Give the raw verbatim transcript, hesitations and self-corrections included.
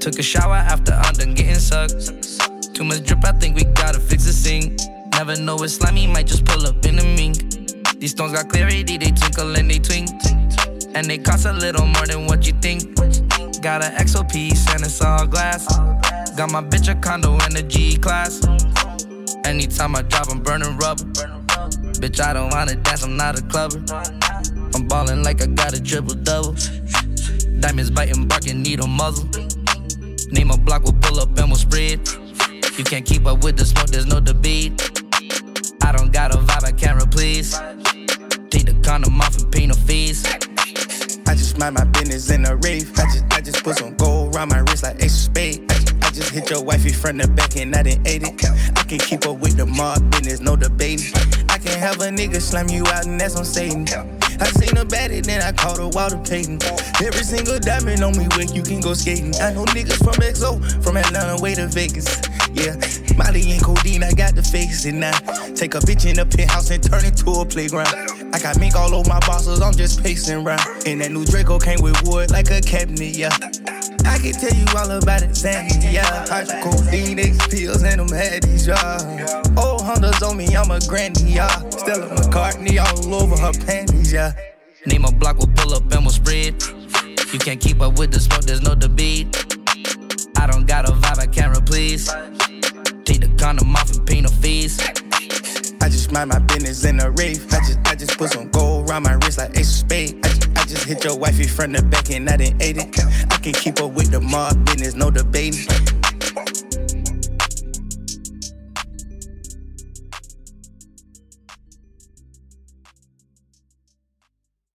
Took a shower after I'm done getting sucked. Too much drip, I think we gotta fix the sink. Never know it's slimy, might just pull up in the mink. These stones got clarity, they twinkle and they twink. And they cost a little more than what you think. Got an X O piece and it's all glass. Got my bitch a condo and a G class. Anytime I drop, I'm burning rubber. Bitch, I don't wanna dance, I'm not a clubber. I'm ballin' like I got a triple-double. Diamonds biting, barking, needle muzzle. Name a block, we'll pull up and we'll spread. You can't keep up with the smoke, there's no debate. I don't got a vibe, I can't replace. Take the condom off and pay no fees. I just mind my business in a rave. I just, I just put some gold around my wrist like ace of spade. I just, I just hit your wifey front and back and I didn't ate it. I can keep up with the mob business, no debating. I can have a nigga slam you out and that's on Satan. I seen her baddie, then I called her Walter Payton. Every single diamond on me where you can go skating. I know niggas from X O, from Atlanta way to Vegas. Yeah, Molly and codeine, I got the face and I take a bitch in the penthouse and turn it to a playground. I got mink all over my bosses, I'm just pacing round. And that new Draco came with wood like a cabinet, yeah. I can tell you all about it, Sandy, yeah. Hydro codeine, X pills, and them haddies, yeah. Old Hondas on me, I'm a granny, yeah. Stella McCartney all over her panties, yeah. Name a block, we'll pull up and we'll spread. You can't keep up with the smoke, there's no debate. I don't got a vibe, I can't replace. Take the condom off and pay no fees. I just mind my business in a rave. I just, I just put some gold around my wrist like ace of spade. I just, I just hit your wifey front and back and I didn't ate it. I can keep up with the mob business, no debating.